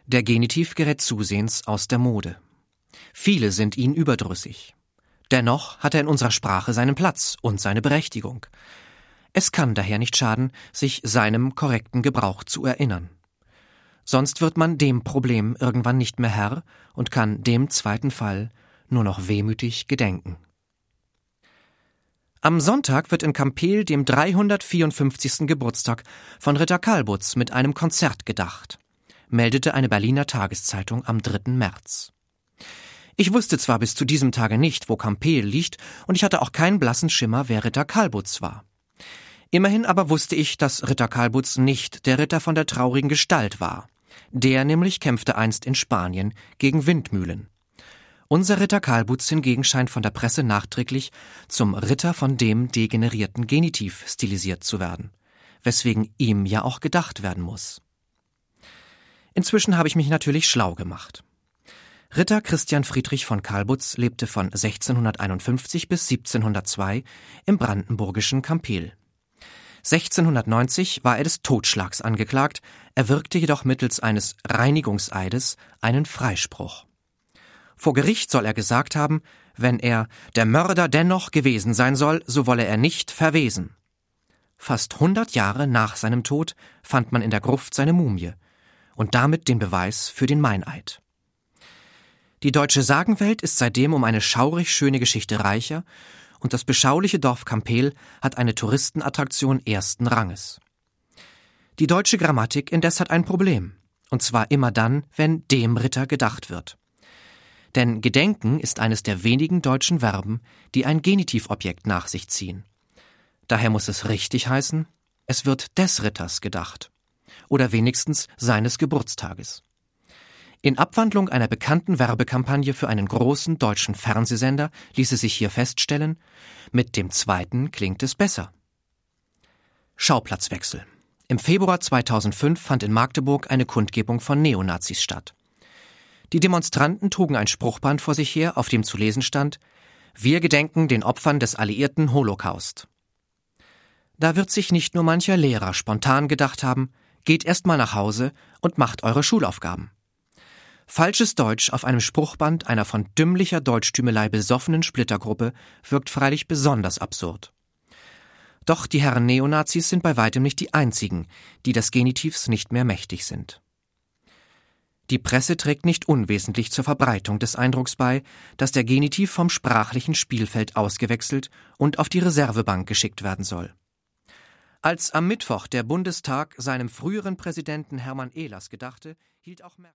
Der Genitiv gerät zusehends aus der Mode. Viele sind ihn überdrüssig. Dennoch hat er in unserer Sprache seinen Platz und seine Berechtigung. Es kann daher nicht schaden, sich seinem korrekten Gebrauch zu erinnern. Sonst wird man dem Problem irgendwann nicht mehr Herr und kann dem zweiten Fall nur noch wehmütig gedenken. Am Sonntag wird in Kampeel dem 354. Geburtstag von Ritter Kalbutz mit einem Konzert gedacht, meldete eine Berliner Tageszeitung am 3. März. Ich wusste zwar bis zu diesem Tage nicht, wo Kampeel liegt, und ich hatte auch keinen blassen Schimmer, wer Ritter Kalbutz war. Immerhin aber wusste ich, dass Ritter Kalbutz nicht der Ritter von der traurigen Gestalt war. Der nämlich kämpfte einst in Spanien gegen Windmühlen. Unser Ritter Kalbutz hingegen scheint von der Presse nachträglich zum Ritter von dem degenerierten Genitiv stilisiert zu werden, weswegen ihm ja auch gedacht werden muss. Inzwischen habe ich mich natürlich schlau gemacht. Ritter Christian Friedrich von Kalbutz lebte von 1651 bis 1702 im brandenburgischen Kampeel. 1690 war er des Totschlags angeklagt, erwirkte jedoch mittels eines Reinigungseides einen Freispruch. Vor Gericht soll er gesagt haben, wenn er der Mörder dennoch gewesen sein soll, so wolle er nicht verwesen. Fast 100 Jahre nach seinem Tod fand man in der Gruft seine Mumie und damit den Beweis für den Meineid. Die deutsche Sagenwelt ist seitdem um eine schaurig schöne Geschichte reicher und das beschauliche Dorf Kampeel hat eine Touristenattraktion ersten Ranges. Die deutsche Grammatik indes hat ein Problem, und zwar immer dann, wenn dem Ritter gedacht wird. Denn gedenken ist eines der wenigen deutschen Verben, die ein Genitivobjekt nach sich ziehen. Daher muss es richtig heißen, es wird des Ritters gedacht. Oder wenigstens seines Geburtstages. In Abwandlung einer bekannten Werbekampagne für einen großen deutschen Fernsehsender ließe sich hier feststellen, mit dem zweiten klingt es besser. Schauplatzwechsel. Im Februar 2005 fand in Magdeburg eine Kundgebung von Neonazis statt. Die Demonstranten trugen ein Spruchband vor sich her, auf dem zu lesen stand: Wir gedenken den Opfern des alliierten Holocaust. Da wird sich nicht nur mancher Lehrer spontan gedacht haben, geht erst mal nach Hause und macht eure Schulaufgaben. Falsches Deutsch auf einem Spruchband einer von dümmlicher Deutschtümelei besoffenen Splittergruppe wirkt freilich besonders absurd. Doch die Herren Neonazis sind bei weitem nicht die einzigen, die des Genitivs nicht mehr mächtig sind. Die Presse trägt nicht unwesentlich zur Verbreitung des Eindrucks bei, dass der Genitiv vom sprachlichen Spielfeld ausgewechselt und auf die Reservebank geschickt werden soll. Als am Mittwoch der Bundestag seinem früheren Präsidenten Hermann Ehlers gedachte, hielt auch Merkel